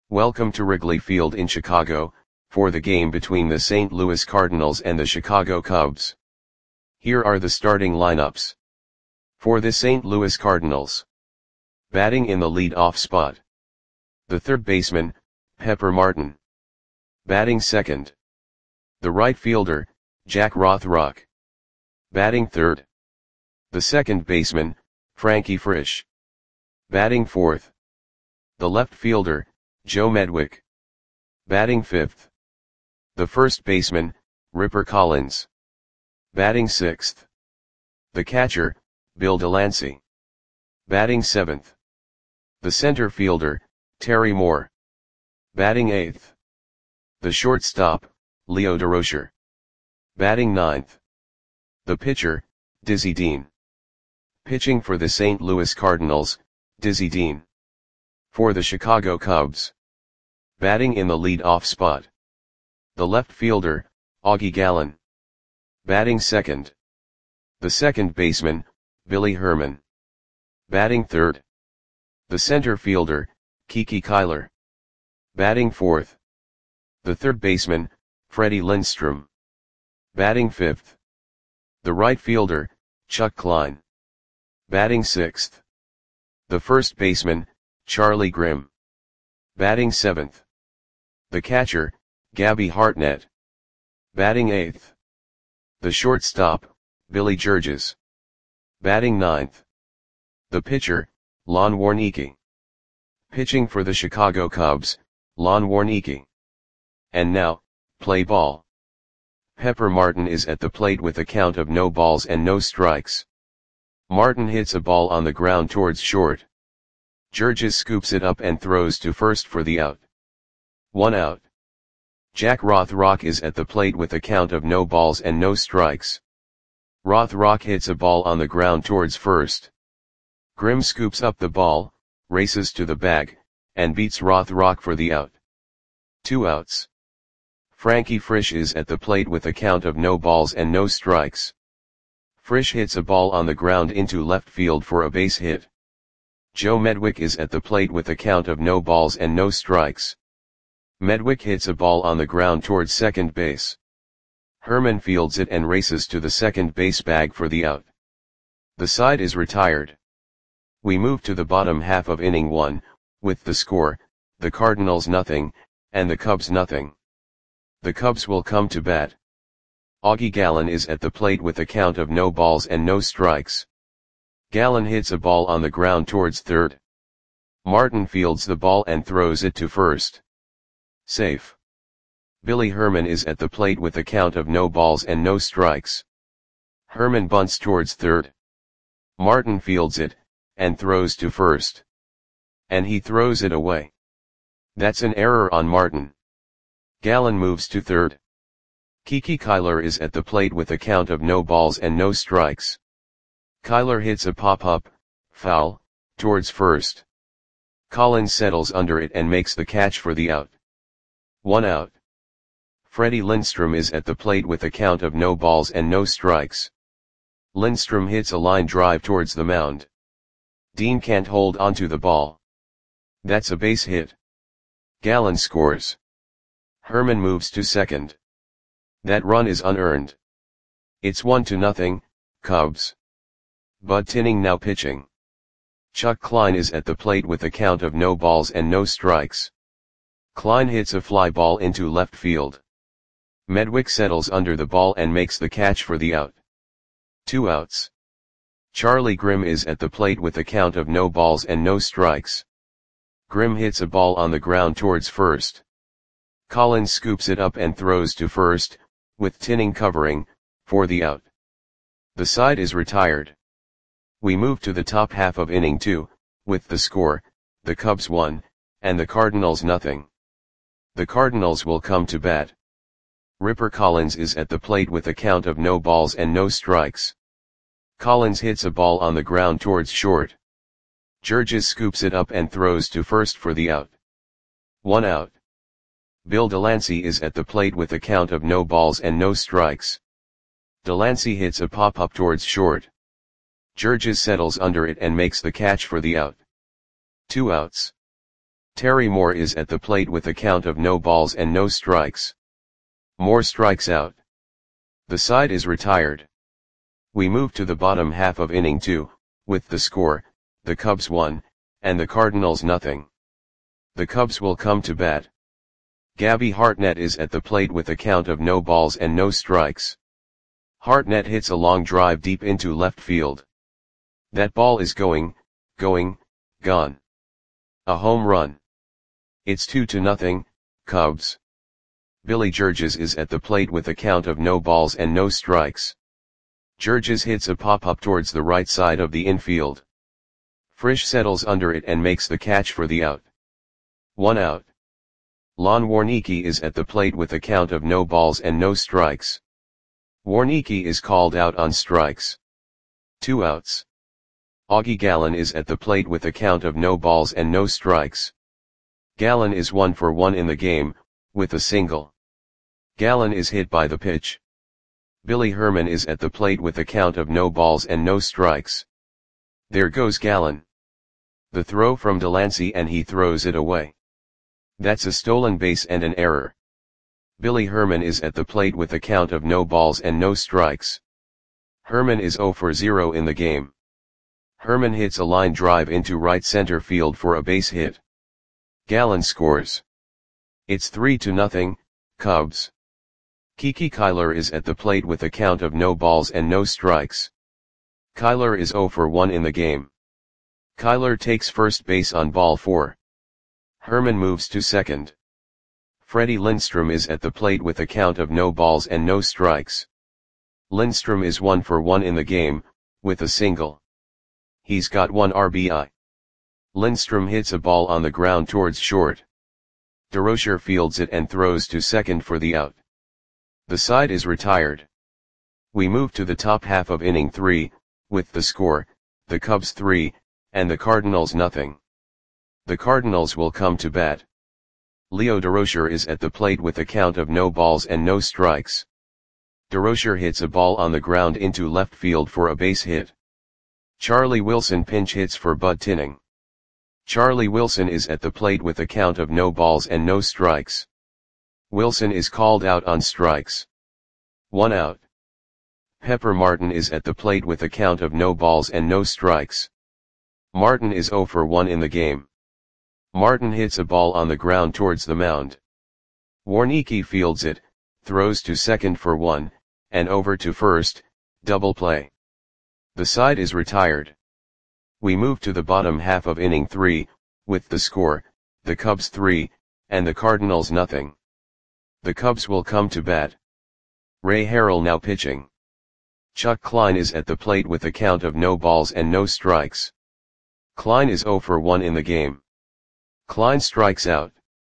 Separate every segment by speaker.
Speaker 1: Welcome to Wrigley Field in Chicago, for the game between the St. Louis Cardinals and the Chicago Cubs. Here are the starting lineups. For the St. Louis Cardinals. Batting in the lead-off spot. The third baseman, Pepper Martin. Batting second. The right fielder, Jack Rothrock. Batting third. The second baseman, Frankie Frisch. Batting fourth. The left fielder, Joe Medwick. Batting fifth. The first baseman, Ripper Collins. Batting sixth. The catcher, Bill Delancey. Batting seventh. The center fielder, Terry Moore. Batting eighth. The shortstop, Leo Durocher. Batting ninth. The pitcher, Dizzy Dean. Pitching for the St. Louis Cardinals, Dizzy Dean. For the Chicago Cubs. Batting in the lead-off spot. The left fielder, Augie Gallen. Batting second. The second baseman, Billy Herman. Batting third. The center fielder, Kiki Kyler. Batting fourth. The third baseman, Freddie Lindstrom. Batting fifth. The right fielder, Chuck Klein. Batting sixth. The first baseman, Charlie Grimm. Batting seventh. The catcher, Gabby Hartnett. Batting eighth. The shortstop, Billy Georges. Batting ninth. The pitcher, Lon Warneke. Pitching for the Chicago Cubs, Lon Warneke. And now, play ball. Pepper Martin is at the plate with a count of no balls and no strikes. Martin hits a ball on the ground towards short. Georges scoops it up and throws to first for the out. 1 out. Jack Rothrock is at the plate with a count of no balls and no strikes. Rothrock hits a ball on the ground towards first. Grimm scoops up the ball, races to the bag, and beats Rothrock for the out. 2 outs. Frankie Frisch is at the plate with a count of no balls and no strikes. Frisch hits a ball on the ground into left field for a base hit. Joe Medwick is at the plate with a count of no balls and no strikes. Medwick hits a ball on the ground towards second base. Herman fields it and races to the second base bag for the out. The side is retired. We move to the bottom half of inning 1, with the score, the Cardinals nothing, and the Cubs nothing. The Cubs will come to bat. Augie Gallen is at the plate with a count of no balls and no strikes. Gallen hits a ball on the ground towards third. Martin fields the ball and throws it to first. Safe. Billy Herman is at the plate with a count of no balls and no strikes. Herman bunts towards third. Martin fields it, and throws to first. And he throws it away. That's an error on Martin. Gallen moves to third. Kiki Kyler is at the plate with a count of no balls and no strikes. Kyler hits a pop-up, foul, towards first. Collins settles under it and makes the catch for the out. 1 out. Freddie Lindstrom is at the plate with a count of no balls and no strikes. Lindstrom hits a line drive towards the mound. Dean can't hold onto the ball. That's a base hit. Gallen scores. Herman moves to second. That run is unearned. It's 1-0, Cubs. Bud Tinning now pitching. Chuck Klein is at the plate with a count of no balls and no strikes. Klein hits a fly ball into left field. Medwick settles under the ball and makes the catch for the out. 2 outs. Charlie Grimm is at the plate with a count of no balls and no strikes. Grimm hits a ball on the ground towards first. Collins scoops it up and throws to first, with Tinning covering, for the out. The side is retired. We move to the top half of inning 2, with the score, the Cubs 1, and the Cardinals nothing. The Cardinals will come to bat. Ripper Collins is at the plate with a count of no balls and no strikes. Collins hits a ball on the ground towards short. Georges scoops it up and throws to first for the out. 1 out. Bill Delancey is at the plate with a count of no balls and no strikes. Delancey hits a pop-up towards short. Georges settles under it and makes the catch for the out. 2 outs. Terry Moore is at the plate with a count of no balls and no strikes. Moore strikes out. The side is retired. We move to the bottom half of inning 2, with the score, the Cubs 1, and the Cardinals nothing. The Cubs will come to bat. Gabby Hartnett is at the plate with a count of no balls and no strikes. Hartnett hits a long drive deep into left field. That ball is gone. A home run. It's 2-0, Cubs. Billy Georges is at the plate with a count of no balls and no strikes. Georges hits a pop-up towards the right side of the infield. Frisch settles under it and makes the catch for the out. 1 out. Lon Warnecki is at the plate with a count of no balls and no strikes. Warnecki is called out on strikes. 2 outs. Augie Gallen is at the plate with a count of no balls and no strikes. Gallen is 1 for 1 in the game, with a single. Gallen is hit by the pitch. Billy Herman is at the plate with a count of no balls and no strikes. There goes Gallen. The throw from Delancey and he throws it away. That's a stolen base and an error. Billy Herman is at the plate with a count of no balls and no strikes. Herman is 0 for 0 in the game. Herman hits a line drive into right center field for a base hit. Gallen scores. It's 3-0, Cubs. Kiki Kyler is at the plate with a count of no balls and no strikes. Kyler is 0 for 1 in the game. Kyler takes first base on ball 4. Herman moves to second. Freddie Lindstrom is at the plate with a count of no balls and no strikes. Lindstrom is 1 for 1 in the game, with a single. He's got 1 RBI. Lindstrom hits a ball on the ground towards short. DeRocher fields it and throws to second for the out. The side is retired. We move to the top half of inning 3, with the score, the Cubs 3, and the Cardinals nothing. The Cardinals will come to bat. Leo DeRocher is at the plate with a count of no balls and no strikes. DeRocher hits a ball on the ground into left field for a base hit. Charlie Wilson pinch hits for Bud Tinning. Charlie Wilson is at the plate with a count of no balls and no strikes. Wilson is called out on strikes. 1 out. Pepper Martin is at the plate with a count of no balls and no strikes. Martin is 0 for 1 in the game. Martin hits a ball on the ground towards the mound. Warnecki fields it, throws to second for 1, and over to first, double play. The side is retired. We move to the bottom half of inning 3, with the score, the Cubs 3, and the Cardinals nothing. The Cubs will come to bat. Ray Harrell now pitching. Chuck Klein is at the plate with a count of no balls and no strikes. Klein is 0 for 1 in the game. Klein strikes out.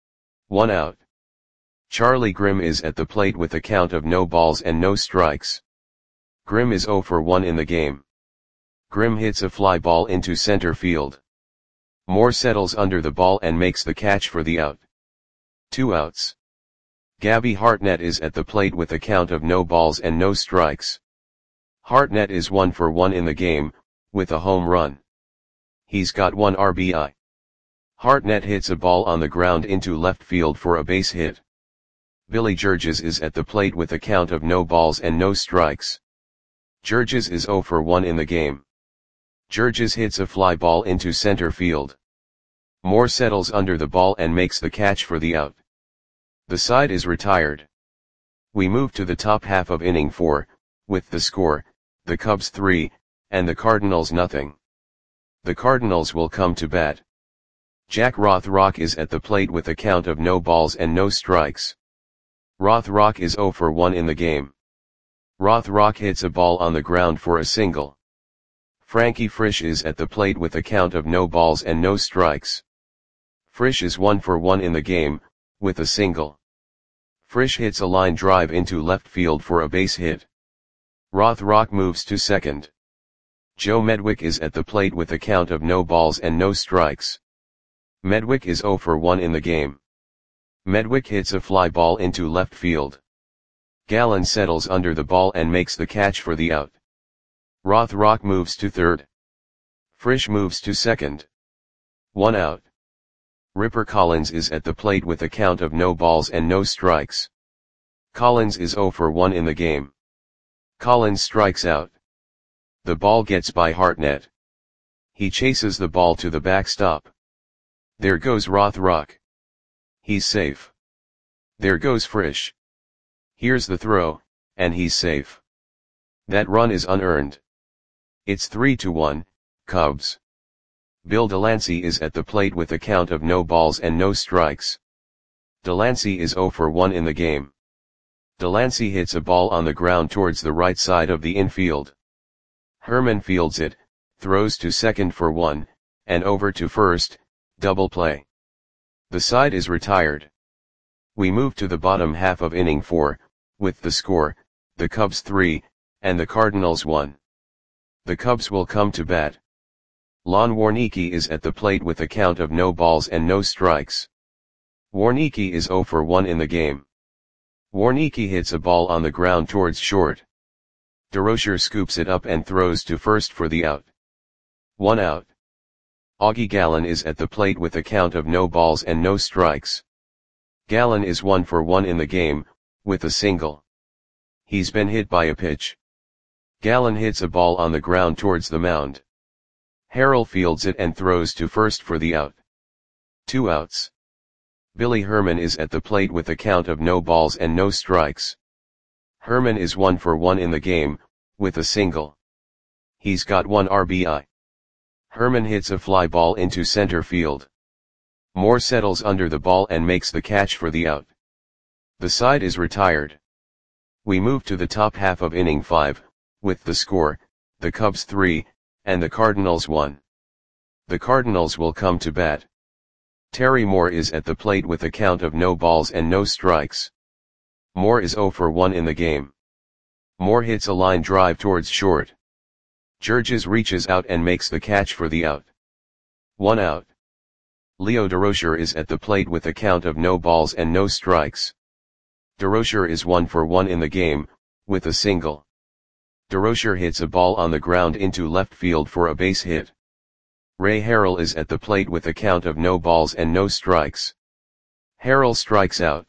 Speaker 1: 1 out. Charlie Grimm is at the plate with a count of no balls and no strikes. Grimm is 0 for 1 in the game. Grimm hits a fly ball into center field. Moore settles under the ball and makes the catch for the out. 2 outs. Gabby Hartnett is at the plate with a count of no balls and no strikes. Hartnett is 1 for 1 in the game, with a home run. He's got 1 RBI. Hartnett hits a ball on the ground into left field for a base hit. Billy Georges is at the plate with a count of no balls and no strikes. Georges is 0 for 1 in the game. Georges hits a fly ball into center field. Moore settles under the ball and makes the catch for the out. The side is retired. We move to the top half of inning 4, with the score, the Cubs 3, and the Cardinals nothing. The Cardinals will come to bat. Jack Rothrock is at the plate with a count of no balls and no strikes. Rothrock is 0 for 1 in the game. Rothrock hits a ball on the ground for a single. Frankie Frisch is at the plate with a count of no balls and no strikes. Frisch is 1 for 1 in the game, with a single. Frisch hits a line drive into left field for a base hit. Rothrock moves to second. Joe Medwick is at the plate with a count of no balls and no strikes. Medwick is 0 for 1 in the game. Medwick hits a fly ball into left field. Gallen settles under the ball and makes the catch for the out. Rothrock moves to third. Frisch moves to second. 1 out. Ripper Collins is at the plate with a count of no balls and no strikes. Collins is 0 for 1 in the game. Collins strikes out. The ball gets by Hartnett. He chases the ball to the backstop. There goes Rothrock. He's safe. There goes Frisch. Here's the throw, and he's safe. That run is unearned. It's 3-1, Cubs. Bill Delancey is at the plate with a count of no balls and no strikes. Delancey is 0 for 1 in the game. Delancey hits a ball on the ground towards the right side of the infield. Herman fields it, throws to second for 1, and over to first, double play. The side is retired. We move to the bottom half of inning 4, with the score, the Cubs 3, and the Cardinals 1. The Cubs will come to bat. Lon Warneke is at the plate with a count of no balls and no strikes. Warneke is 0 for 1 in the game. Warneke hits a ball on the ground towards short. DeRocher scoops it up and throws to first for the out. 1 out. Augie Gallen is at the plate with a count of no balls and no strikes. Gallen is 1 for 1 in the game, with a single. He's been hit by a pitch. Gallen hits a ball on the ground towards the mound. Harrell fields it and throws to first for the out. 2 outs. Billy Herman is at the plate with a count of no balls and no strikes. Herman is 1 for 1 in the game, with a single. He's got 1 RBI. Herman hits a fly ball into center field. Moore settles under the ball and makes the catch for the out. The side is retired. We move to the top half of inning 5, with the score, the Cubs 3, and the Cardinals 1. The Cardinals will come to bat. Terry Moore is at the plate with a count of no balls and no strikes. Moore is 0 for 1 in the game. Moore hits a line drive towards short. Georges reaches out and makes the catch for the out. 1 out. Leo DeRocher is at the plate with a count of no balls and no strikes. DeRocher is 1 for 1 in the game, with a single. DeRocher hits a ball on the ground into left field for a base hit. Ray Harrell is at the plate with a count of no balls and no strikes. Harrell strikes out.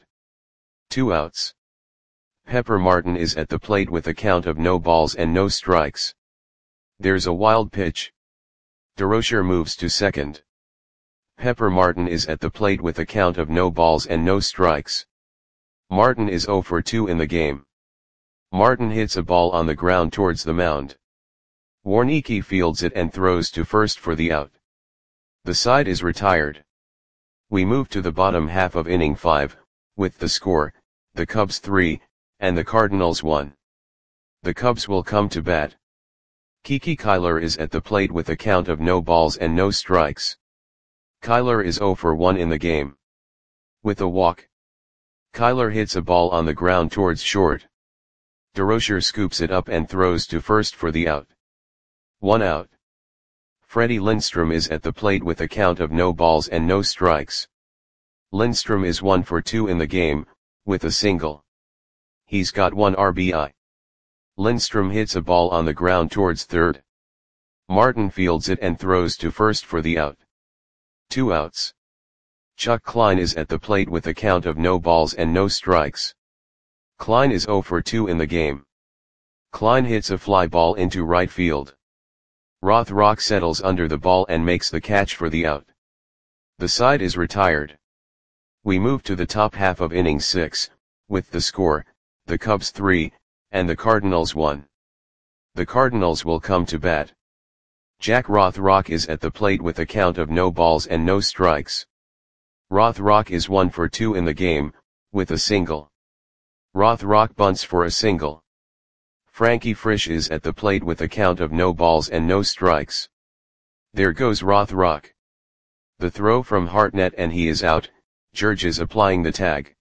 Speaker 1: 2 outs. Pepper Martin is at the plate with a count of no balls and no strikes. There's a wild pitch. DeRocher moves to second. Pepper Martin is at the plate with a count of no balls and no strikes. Martin is 0 for 2 in the game. Martin hits a ball on the ground towards the mound. Warneke fields it and throws to first for the out. The side is retired. We move to the bottom half of inning 5, with the score, the Cubs 3, and the Cardinals 1. The Cubs will come to bat. Kiki Kyler is at the plate with a count of no balls and no strikes. Kyler is 0 for 1 in the game. With a walk. Kyler hits a ball on the ground towards short. DeRocher scoops it up and throws to first for the out. 1 out. Freddie Lindstrom is at the plate with a count of no balls and no strikes. Lindstrom is 1 for 2 in the game, with a single. He's got 1 RBI. Lindstrom hits a ball on the ground towards third. Martin fields it and throws to first for the out. 2 outs. Chuck Klein is at the plate with a count of no balls and no strikes. Klein is 0 for 2 in the game. Klein hits a fly ball into right field. Rothrock settles under the ball and makes the catch for the out. The side is retired. We move to the top half of inning 6, with the score, the Cubs 3, and the Cardinals 1. The Cardinals will come to bat. Jack Rothrock is at the plate with a count of no balls and no strikes. Rothrock is 1 for 2 in the game, with a single. Rothrock bunts for a single. Frankie Frisch is at the plate with a count of no balls and no strikes. There goes Rothrock. The throw from Hartnett and he is out, Georges applying the tag.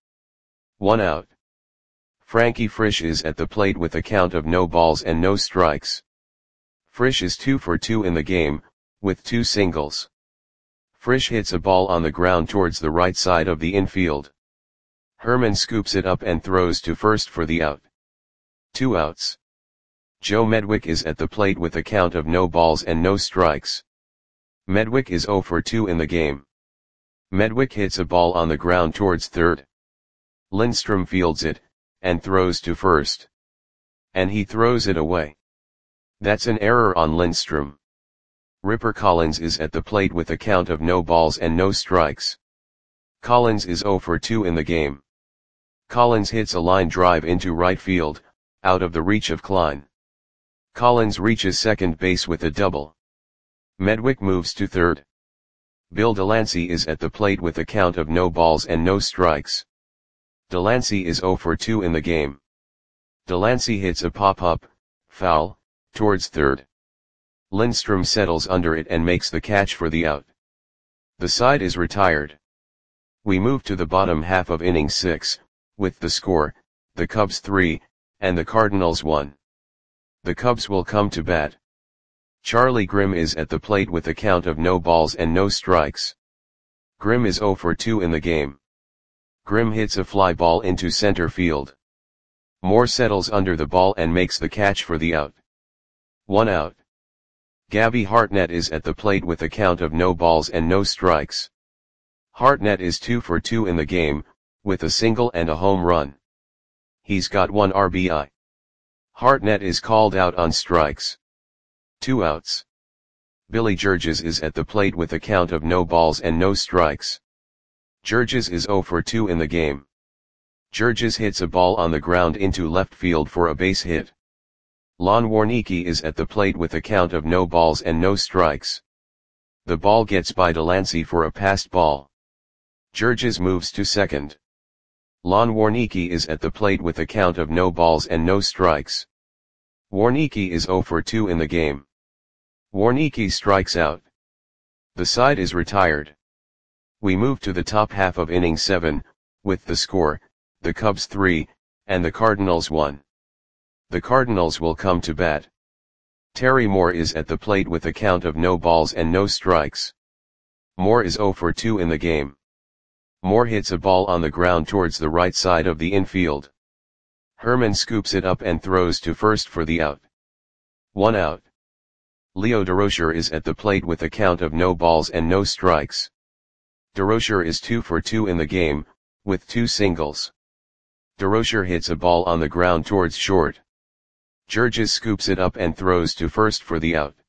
Speaker 1: 1 out. Frankie Frisch is at the plate with a count of no balls and no strikes. Frisch is 2 for 2 in the game, with 2 singles. Frisch hits a ball on the ground towards the right side of the infield. Herman scoops it up and throws to first for the out. 2 outs. Joe Medwick is at the plate with a count of no balls and no strikes. Medwick is 0 for 2 in the game. Medwick hits a ball on the ground towards third. Lindstrom fields it, and throws to first. And he throws it away. That's an error on Lindstrom. Ripper Collins is at the plate with a count of no balls and no strikes. Collins is 0 for 2 in the game. Collins hits a line drive into right field, out of the reach of Klein. Collins reaches second base with a double. Medwick moves to third. Bill Delancey is at the plate with a count of no balls and no strikes. Delancey is 0 for 2 in the game. Delancey hits a pop-up, foul, towards third. Lindstrom settles under it and makes the catch for the out. The side is retired. We move to the bottom half of inning 6, with the score, the Cubs 3, and the Cardinals 1. The Cubs will come to bat. Charlie Grimm is at the plate with a count of no balls and no strikes. Grimm is 0 for 2 in the game. Grimm hits a fly ball into center field. Moore settles under the ball and makes the catch for the out. 1 out. Gabby Hartnett is at the plate with a count of no balls and no strikes. Hartnett is 2 for 2 in the game, with a single and a home run. He's got 1 RBI. Hartnett is called out on strikes. 2 outs. Billy Georges is at the plate with a count of no balls and no strikes. Georges is 0 for 2 in the game. Georges hits a ball on the ground into left field for a base hit. Lon Warneke is at the plate with a count of no balls and no strikes. The ball gets by Delancey for a passed ball. Georges moves to second. Lon Warneke is at the plate with a count of no balls and no strikes. Warneke is 0 for 2 in the game. Warneke strikes out. The side is retired. We move to the top half of inning 7, with the score, the Cubs 3, and the Cardinals 1. The Cardinals will come to bat. Terry Moore is at the plate with a count of no balls and no strikes. Moore is 0 for 2 in the game. Moore hits a ball on the ground towards the right side of the infield. Herman scoops it up and throws to first for the out. 1 out. Leo Durocher is at the plate with a count of no balls and no strikes. Durocher is 2 for 2 in the game, with 2 singles. Durocher hits a ball on the ground towards short. Georges scoops it up and throws to first for the out.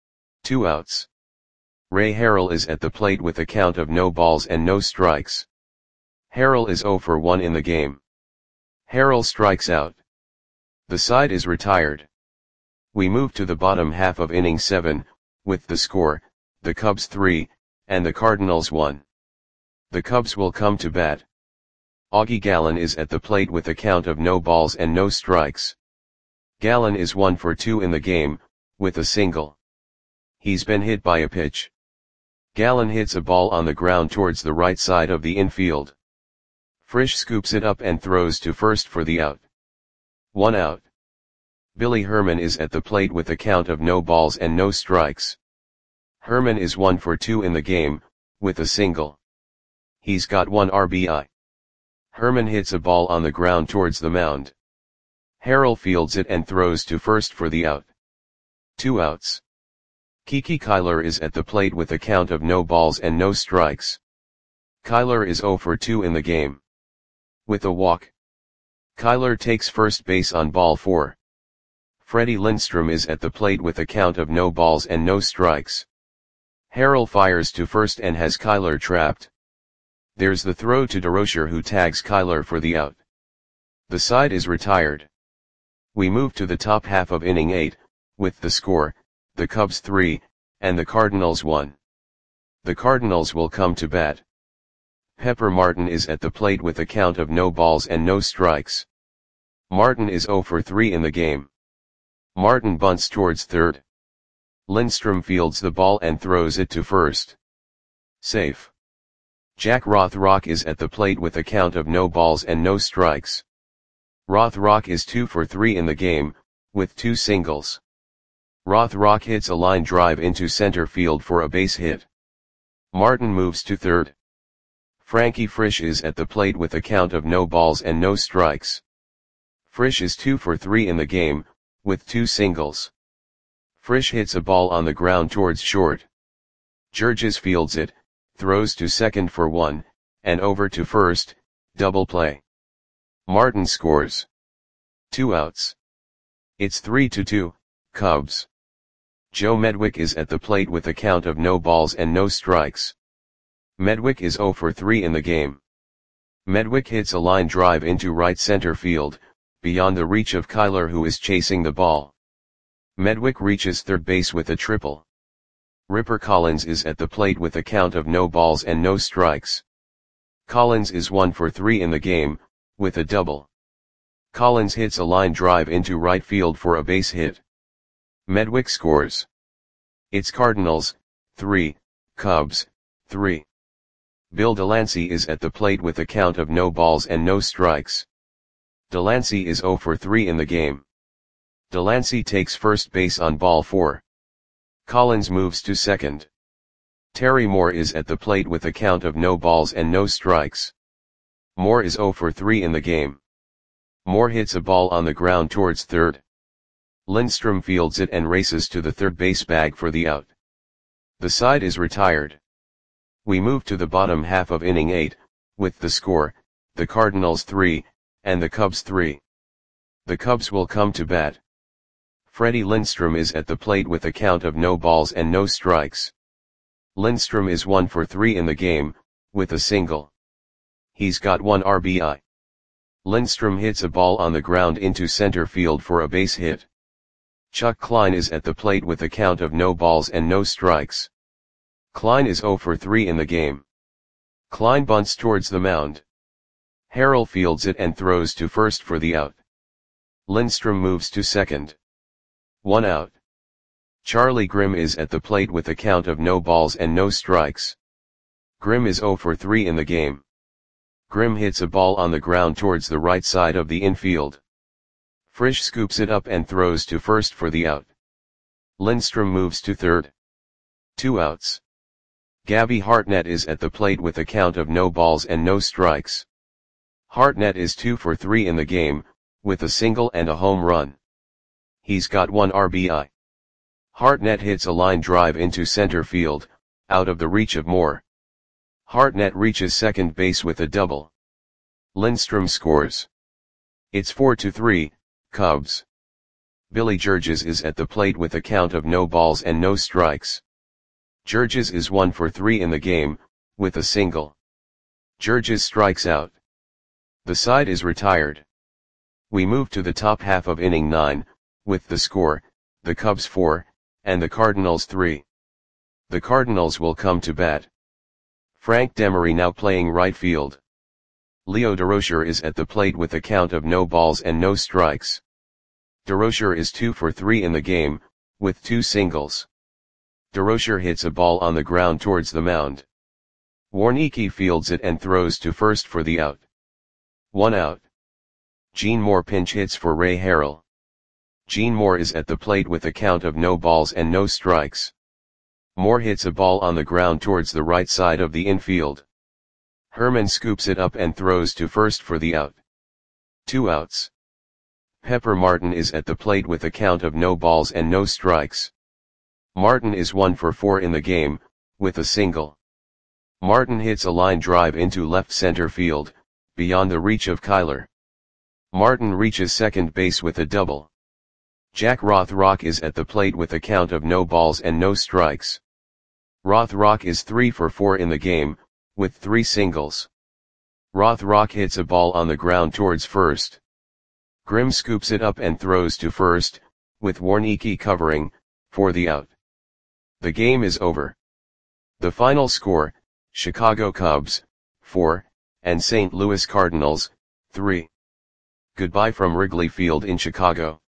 Speaker 1: 2 outs. Ray Harrell is at the plate with a count of no balls and no strikes. Harrell is 0 for 1 in the game. Harrell strikes out. The side is retired. We move to the bottom half of inning 7, with the score, the Cubs 3, and the Cardinals 1. The Cubs will come to bat. Augie Gallen is at the plate with a count of no balls and no strikes. Gallen is 1 for 2 in the game, with a single. He's been hit by a pitch. Gallen hits a ball on the ground towards the right side of the infield. Frisch scoops it up and throws to first for the out. 1 out. Billy Herman is at the plate with a count of no balls and no strikes. Herman is 1 for 2 in the game, with a single. He's got 1 RBI. Herman hits a ball on the ground towards the mound. Harrell fields it and throws to first for the out. 2 outs. Kiki Kyler is at the plate with a count of no balls and no strikes. Kyler is 0 for 2 in the game. With a walk. Kyler takes first base on ball 4. Freddie Lindstrom is at the plate with a count of no balls and no strikes. Harrell fires to first and has Kyler trapped. There's the throw to Durocher, who tags Kyler for the out. The side is retired. We move to the top half of inning 8, with the score, the Cubs 3, and the Cardinals 1. The Cardinals will come to bat. Pepper Martin is at the plate with a count of no balls and no strikes. Martin is 0 for 3 in the game. Martin bunts towards third. Lindstrom fields the ball and throws it to first. Safe. Jack Rothrock is at the plate with a count of no balls and no strikes. Rothrock is 2 for 3 in the game, with 2 singles. Rothrock hits a line drive into center field for a base hit. Martin moves to third. Frankie Frisch is at the plate with a count of no balls and no strikes. Frisch is 2 for 3 in the game, with 2 singles. Frisch hits a ball on the ground towards short. Georges fields it, throws to second for 1, and over to first, double play. Martin scores. 2 outs. It's 3-2, Cubs. Joe Medwick is at the plate with a count of no balls and no strikes. Medwick is 0 for 3 in the game. Medwick hits a line drive into right center field, beyond the reach of Kyler, who is chasing the ball. Medwick reaches third base with a triple. Ripper Collins is at the plate with a count of no balls and no strikes. Collins is 1 for 3 in the game, with a double. Collins hits a line drive into right field for a base hit. Medwick scores. It's Cardinals, 3, Cubs, 3. Bill Delancey is at the plate with a count of no balls and no strikes. Delancey is 0 for 3 in the game. Delancey takes first base on ball 4. Collins moves to second. Terry Moore is at the plate with a count of no balls and no strikes. Moore is 0 for 3 in the game. Moore hits a ball on the ground towards third. Lindstrom fields it and races to the third base bag for the out. The side is retired. We move to the bottom half of inning 8, with the score, the Cardinals 3, and the Cubs 3. The Cubs will come to bat. Freddie Lindstrom is at the plate with a count of no balls and no strikes. Lindstrom is 1 for 3 in the game, with a single. He's got 1 RBI. Lindstrom hits a ball on the ground into center field for a base hit. Chuck Klein is at the plate with a count of no balls and no strikes. Klein is 0 for 3 in the game. Klein bunts towards the mound. Harrell fields it and throws to first for the out. Lindstrom moves to second. 1 out. Charlie Grimm is at the plate with a count of no balls and no strikes. Grimm is 0 for 3 in the game. Grimm hits a ball on the ground towards the right side of the infield. Frisch scoops it up and throws to first for the out. Lindstrom moves to third. 2 outs. Gabby Hartnett is at the plate with a count of no balls and no strikes. Hartnett is 2 for 3 in the game, with a single and a home run. He's got 1 RBI. Hartnett hits a line drive into center field, out of the reach of Moore. Hartnett reaches second base with a double. Lindstrom scores. It's 4-3, Cubs. Billy Georges is at the plate with a count of no balls and no strikes. Georges is 1 for 3 in the game, with a single. Georges strikes out. The side is retired. We move to the top half of inning 9, with the score, the Cubs 4, and the Cardinals 3. The Cardinals will come to bat. Frank Demery now playing right field. Leo Durocher is at the plate with a count of no balls and no strikes. Durocher is 2 for 3 in the game, with 2 singles. Durocher hits a ball on the ground towards the mound. Warneke fields it and throws to first for the out. 1 out. Gene Moore pinch hits for Ray Harrell. Gene Moore is at the plate with a count of no balls and no strikes. Moore hits a ball on the ground towards the right side of the infield. Herman scoops it up and throws to first for the out. 2 outs. Pepper Martin is at the plate with a count of no balls and no strikes. Martin is 1 for 4 in the game, with a single. Martin hits a line drive into left center field, beyond the reach of Kyler. Martin reaches second base with a double. Jack Rothrock is at the plate with a count of no balls and no strikes. Rothrock is 3 for 4 in the game, with 3 singles. Rothrock hits a ball on the ground towards first. Grimm scoops it up and throws to first, with Warneke covering, for the out. The game is over. The final score, Chicago Cubs, 4, and St. Louis Cardinals, 3. Goodbye from Wrigley Field in Chicago.